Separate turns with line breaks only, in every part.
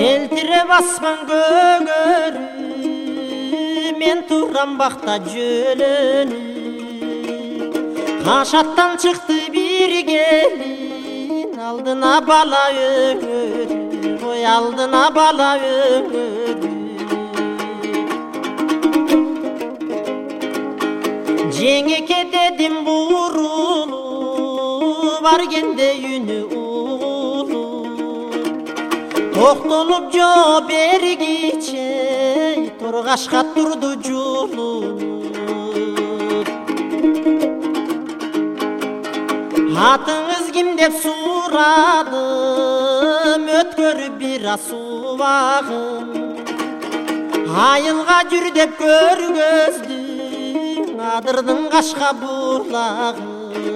Елтіре басқан көгөрү, мен турам бақта жөлөнү. Қашаттан шықты бір келін, алдына бала өңөрү, ой алдына бала өңөрү. Жеңеке дедим бурулу, баргенде үнү улу. Тоқтолуп жо бергиче, торгашка турду жулунуп. Атыңыз ким деп сурадым, өткөрүп бир асубагым. Айылга жүр деп көргөздүм, адырдың қашқа бұлағын.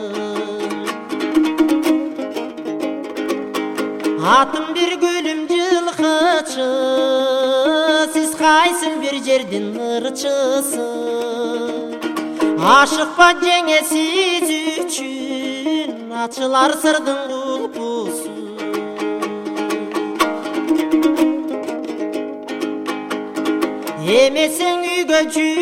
Атым бір гүлім жылқычы, сіз қайсың бір жерден ырчысы. Ашықпа жеңе сіз үшін, ачылар сырдың құлпысы. Емесең үйге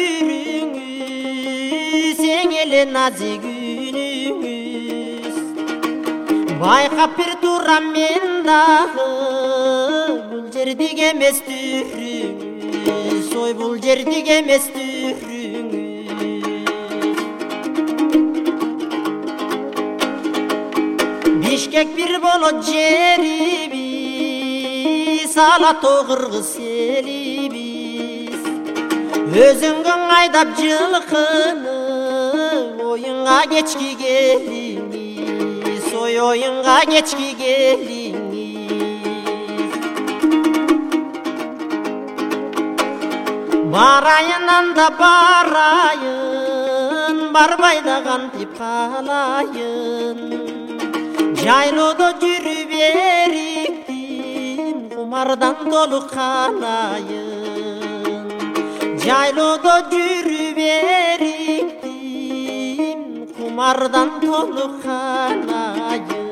жүріңіз, еле назик үніңіз. Байқап бір турам мен дағы, бұл жердік емес түріңіз, ой бұл жердік емес түріңіз. Бишкек бір болот жерибиз, Алатау Кыргыз елибиз. Өзүңгүн айдап жылқыны, ойынға кечки келиңиз, ой ойынға кечки келиңиз. Барайын анда барайын, барбай да кантип калайын. Жайлоодо жүрүп эриктим, кумардан толук канайын. Жайлоодо жүрүп эриктим, кумардан толук канайын.